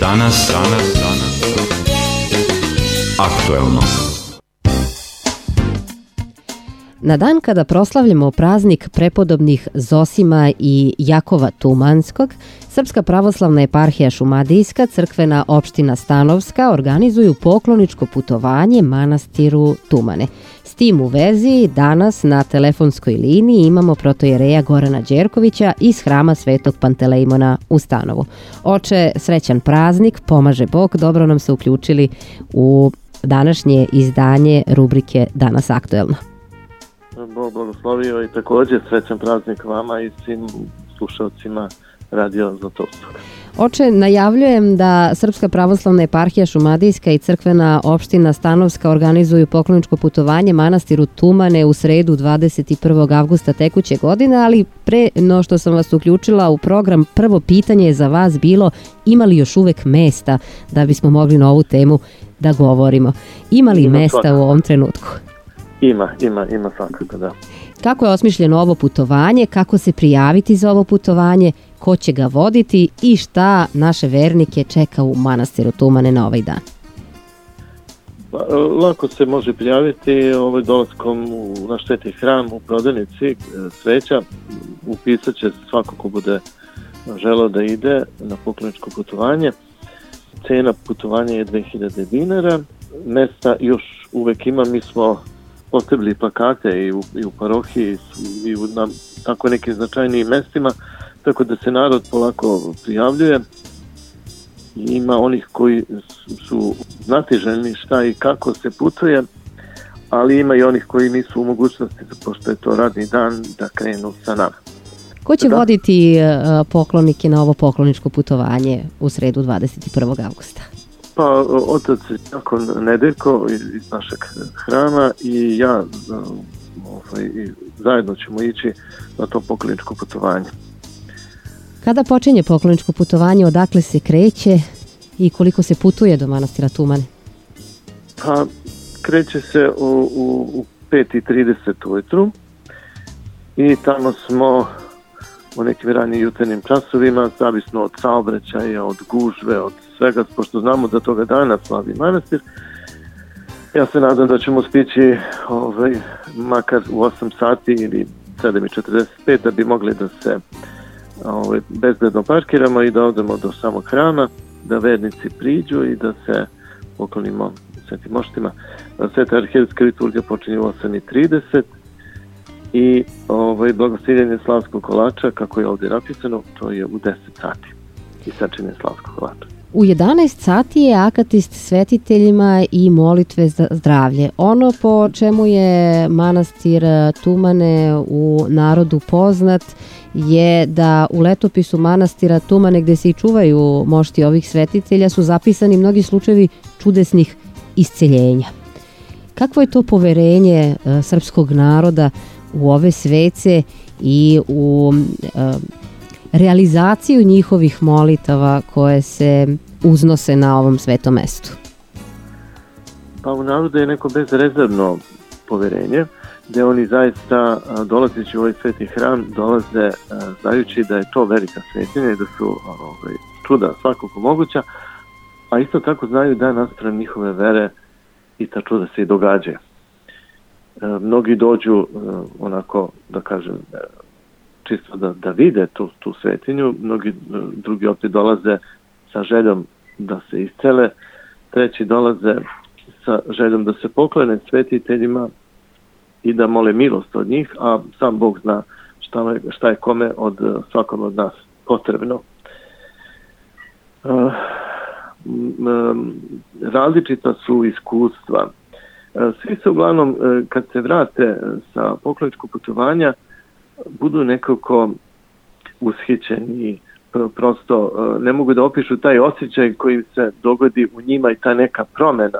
Danas aktuelno. Na dan kada proslavljamo praznik prepodobnih Zosima i Jakova Tumanskog, Srpska pravoslavna eparhija Šumadijska, crkvena opština Stanovska organizuju pokloničko putovanje manastiru Tumane. S tim u vezi danas na telefonskoj liniji imamo protojereja Gorana Đerkovića iz Hrama Svetog Pantelejmona u Stanovu. Oče, srećan praznik, pomaže Bog, dobro nam se uključili u današnje izdanje rubrike Danas aktuelno. Bog blagoslovio i također srećan praznik vama i svim slušalcima Radio Zlatovskog. Oče, najavljujem da Srpska pravoslavna eparhija Šumadijska i crkvena opština Stanovska organizuju pokloničko putovanje manastiru Tumane u sredu 21. avgusta tekuće godine, ali pre no što sam vas uključila u program, prvo pitanje je za vas bilo ima li još uvek mesta da bismo mogli na ovu temu da govorimo. Ima li mesta u ovom trenutku? Ima svakako, da. Kako je osmišljeno ovo putovanje, kako se prijaviti za ovo putovanje, ko će ga voditi i šta naše vernike čeka u manastiru Tumane na ovaj dan? Lako se može prijaviti dolaskom u naš sveti hram u prodavnici sveća. Upisat će svako ko bude želeo da ide na pokloničko putovanje. Cena putovanja je 2000 dinara. Mesta još uvek ima, mi smo postavili plakate i u parohiji i na tako nekim značajnijim mestima, tako da se narod polako prijavljuje. Ima onih koji su znatiželjni šta i kako se putuje, ali ima i onih koji nisu u mogućnosti, pošto je to radni dan, da krenu sa nama. Ko će voditi poklonike na ovo pokloničko putovanje u sredu 21. avgusta? Pa otac Jakon Nedeljko iz našeg hrama i ja zajedno ćemo ići na to pokloničko putovanje. Kada počinje pokloničko putovanje, odakle se kreće i koliko se putuje do manastira Tumane? Pa kreće se u 5:30 ujutru i tamo smo u nekim ranijim jutarnjim časovima, zavisno od saobraćaja, od gužve, od svega, pošto znamo da toga dana slavi manastir. Ja se nadam da ćemo stići makar u 8 sati ili 7:45 da bi mogli da se bezbedno parkiramo i da odemo do samog hrama, da vernici priđu i da se poklonimo svetim moštima. Sveta arhijerska liturgija počinje u 8:30 i blagoslivljenje slavskog kolača, kako je ovdje napisano, to je u 10 sati i sačinje slavskog kolača. U 11 sati je akatist svetiteljima i molitve za zdravlje. Ono po čemu je manastir Tumane u narodu poznat je da u letopisu manastira Tumane, gde se i čuvaju mošti ovih svetitelja, su zapisani mnogi slučajevi čudesnih isceljenja. Kakvo je to poverenje srpskog naroda u ove svece i u realizaciju njihovih molitava koje se uznose na ovom svetom mestu? Pa u narodu je neko bezrezervno poverenje, gde oni zaista dolazeći u ovaj sveti hram dolaze znajući da je to velika svetinja i da su čuda svakako moguća, a isto tako znaju da naspram njihove vere i ta čuda se i događaju. Mnogi dođu onako, da kažem, čisto da vide tu svetinju, mnogi drugi opet dolaze sa željom da se iscele, treći dolaze sa željom da se poklone svetiteljima i da mole milost od njih, a sam Bog zna šta je kome od svakom od nas potrebno. Različita su iskustva. Svi se uglavnom, kad se vrate sa pokloničkog putovanja, budu nekako ushićeni, prosto ne mogu da opišu taj osjećaj koji se dogodi u njima i ta neka promjena,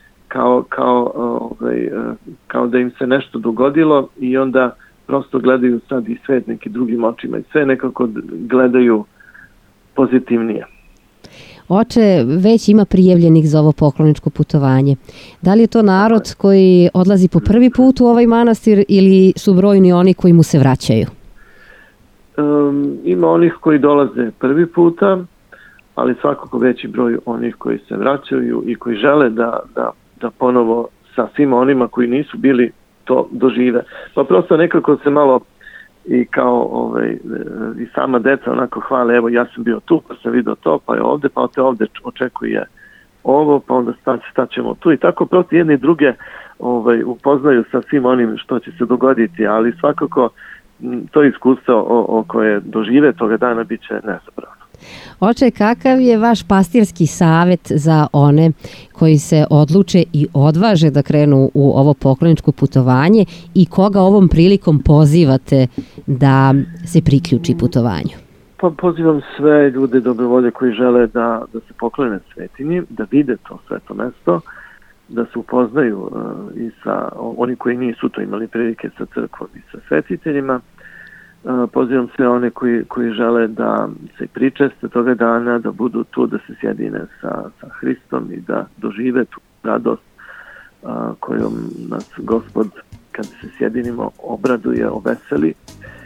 kao da im se nešto dogodilo i onda prosto gledaju sad i svet nekim drugim očima i sve nekako gledaju pozitivnije. Oče, već ima prijavljenih za ovo pokloničko putovanje. Da li je to narod koji odlazi po prvi put u ovaj manastir ili su brojni oni koji mu se vraćaju? Ima onih koji dolaze prvi puta, ali svakako veći broj onih koji se vraćaju i koji žele da ponovo sa svima onima koji nisu bili to dožive. Pa prosto nekako se malo i kao i sama deca onako hvale, evo ja sam bio tu, pa sam vidio to, pa je ovde, pa te ovde očekuje ovo, pa onda staćemo tu i tako prosto jedni druge upoznaju sa svim onim što će se dogoditi, ali svakako to iskustvo koje dožive toga dana bit će nezaboravno. Oče, kakav je vaš pastirski savjet za one koji se odluče i odvaže da krenu u ovo pokloničko putovanje i koga ovom prilikom pozivate da se priključi putovanju? Pa pozivam sve ljude dobrovolje koji žele da se poklone svetinji, da vide to sveto mesto, da se upoznaju i sa oni koji nisu to imali prilike sa crkvom i sa svetiteljima. Pozivam sve one koji žele da se pričeste toga dana, da budu tu, da se sjedine sa Hristom i da dožive tu radost kojom nas Gospod, kad se sjedinimo, obraduje, oveseli.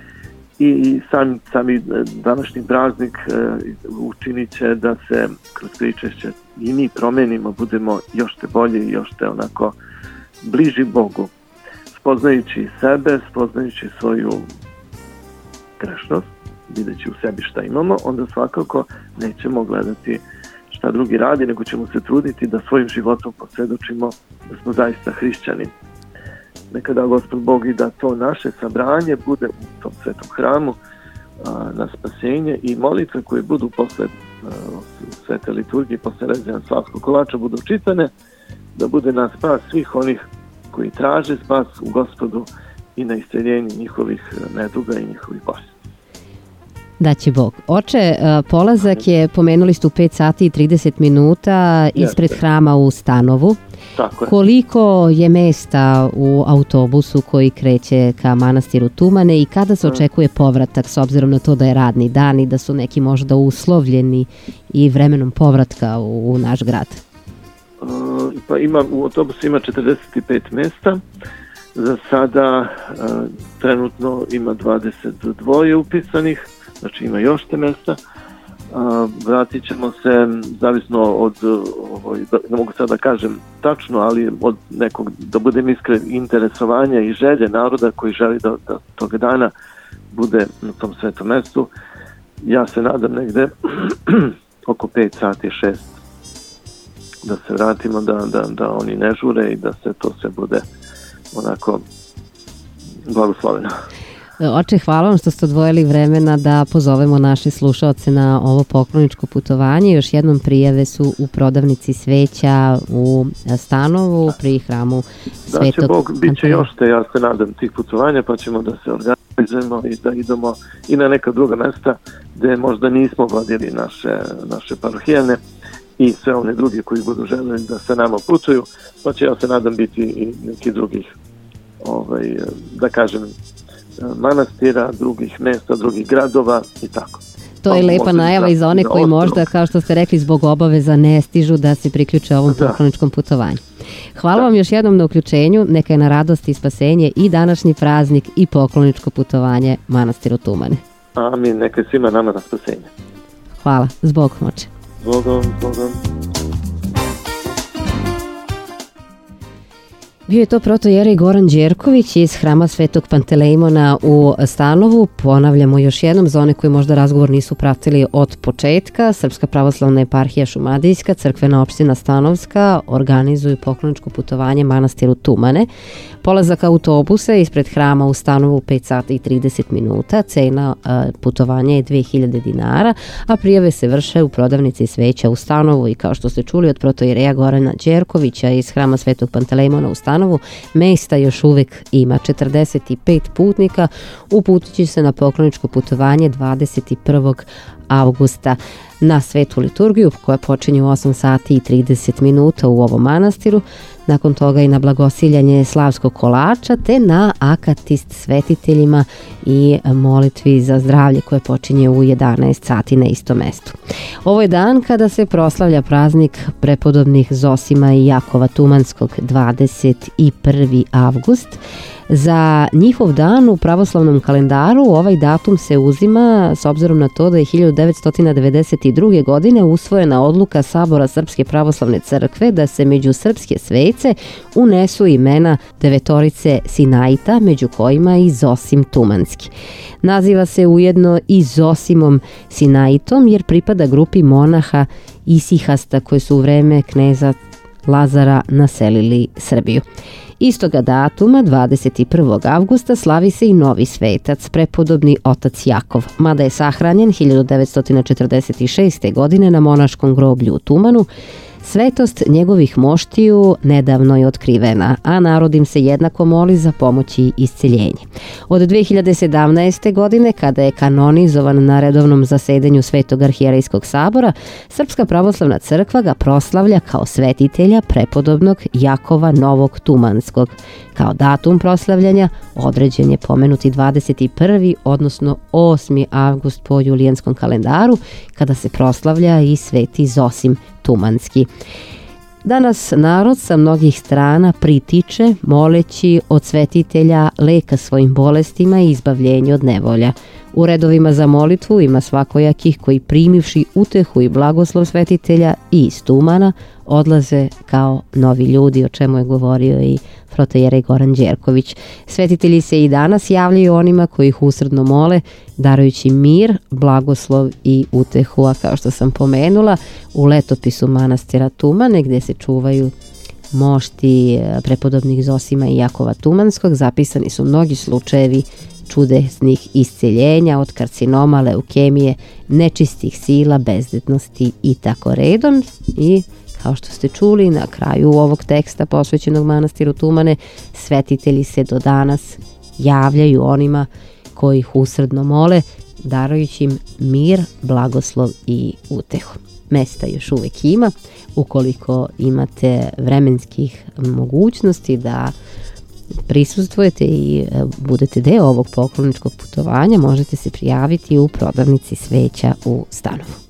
I sami današnji praznik učinit će da se kroz pričešće i mi promenimo, budemo još te bolji i još te onako bliži Bogu. Spoznajući sebe, spoznajući svoju grešnost, videći u sebi šta imamo, onda svakako nećemo gledati šta drugi radi, nego ćemo se truditi da svojim životom posvjedočimo da smo zaista hrišćani. Nekada Gospod Bog i da to naše sabranje bude u tom svetom hramu na spasenje i molitve koje budu posle svete liturgije, posle rezanja slavskog kolača budu čitane, da bude na spas svih onih koji traže spas u Gospodu i na isceljenje njihovih neduga i njihovih bolesti. Da će Bog. Oče, polazak je, pomenuli ste, u 5 sati i 30 minuta ispred hrama u Stanovu. Tako je. Koliko je mesta u autobusu koji kreće ka manastiru Tumane i kada se očekuje povratak, s obzirom na to da je radni dan i da su neki možda uslovljeni i vremenom povratka u naš grad? Pa u autobusu ima 45 mesta. Za sada trenutno ima 22 upisanih, znači ima još te mesta. Vratit ćemo se, zavisno od, ne mogu sad da kažem tačno, ali od nekog, da budem iskren, interesovanja i želje naroda koji želi da toga dana bude na tom svetom mestu. Ja se nadam negde oko 5 sati, 6 da se vratimo, da oni ne žure i da se to sve bude onako blagosloveno. Oče, hvala vam što ste odvojili vremena da pozovemo naše slušaoce na ovo pokloničko putovanje. Još jednom, prijave su u prodavnici sveća u Stanovu pri hramu Svetog Da će Bog, bit će još te, ja se nadam, tih putovanja, pa ćemo da se organizujemo i da idemo i na neka druga mesta gde možda nismo vodili naše parohijane i sve one drugi koji budu želeli da se nama putuju, pa će, ja se nadam, biti i neki drugih, da kažem, manastira, drugih mesta, drugih gradova i tako. To je lepa najava i za one koji možda, kao što ste rekli, zbog obaveza ne stižu da se priključe ovom pokloničkom putovanju. Hvala vam još jednom na uključenju, neka je na radost i spasenje i današnji praznik i pokloničko putovanje manastiru Tumane. Amin, neka je svima nama na spasenje. Hvala, zbog oče. Zbogom. Bio je to protojerej Goran Đerković iz hrama Svetog Pantelejmona u Stanovu. Ponavljamo još jednom za one koji možda razgovor nisu pratili od početka. Srpska pravoslavna eparhija Šumadijska, crkvena opština Stanovska organizuju pokloničko putovanje manastiru Tumane. Polazak autobusa ispred hrama u Stanovu 5 sati i 30 minuta. Cena putovanja je 2000 dinara, a prijave se vrše u prodavnici sveća u Stanovu i kao što ste čuli od protojereja Gorana Đerkovića iz hrama Svetog Pantelejmona u Stanovu, mesta još uvek ima. 45 putnika uputit će se na pokloničko putovanje 21. avgusta na svetu liturgiju koja počinje u 8 sati i 30 minuta u ovom manastiru, nakon toga i na blagosiljanje slavskog kolača te na akatist svetiteljima i molitvi za zdravlje koje počinje u 11 sati na istom mestu. Ovo je dan kada se proslavlja praznik prepodobnih Zosima i Jakova Tumanskog, 21. avgust. Za njihov dan u pravoslavnom kalendaru ovaj datum se uzima s obzirom na to da je 1992. godine usvojena odluka Sabora Srpske pravoslavne crkve da se među srpske svece unesu imena 9 Sinaita, među kojima i Zosim Tumanski. Naziva se ujedno i Zosimom Sinaitom jer pripada grupi monaha Isihasta koji su u vreme kneza Lazara naselili Srbiju. Istoga datuma, 21. avgusta, slavi se i novi svetac, prepodobni otac Jakov, mada je sahranjen 1946. godine na monaškom groblju u Tumanu. Svetost njegovih moštiju nedavno je otkrivena, a narod im se jednako moli za pomoć i isceljenje. Od 2017. godine, kada je kanonizovan na redovnom zasedanju Svetog arhijerejskog sabora, Srpska pravoslavna crkva ga proslavlja kao svetitelja prepodobnog Jakova Novog Tumanskog. Kao datum proslavljanja određen je pomenuti 21. odnosno 8. avgust po julijanskom kalendaru, kada se proslavlja i sveti Zosim Tumanski. Danas narod sa mnogih strana pritiče, moleći od svetitelja leka svojim bolestima i izbavljenje od nevolja. U redovima za molitvu ima svakojakih koji primivši utehu i blagoslov svetitelja i iz Tumana odlaze kao novi ljudi, o čemu je govorio i protojerej Goran Đerković. Svetitelji se i danas javljaju onima koji ih usrdno mole, darujući mir, blagoslov i utehu, a kao što sam pomenula, u letopisu manastira Tumane, gdje se čuvaju mošti prepodobnih Zosima i Jakova Tumanskog, zapisani su mnogi slučajevi čudesnih isceljenja od karcinoma, leukemije, nečistih sila, bezdetnosti i tako redom. I kao što ste čuli, na kraju ovog teksta posvećenog manastiru Tumane, svetitelji se do danas javljaju onima koji ih usrdno mole, darujući im mir, blagoslov i utehu. Mesta još uvijek ima, ukoliko imate vremenskih mogućnosti da prisustvujete i budete deo ovog pokloničkog putovanja, možete se prijaviti u prodavnici sveća u Stanovu.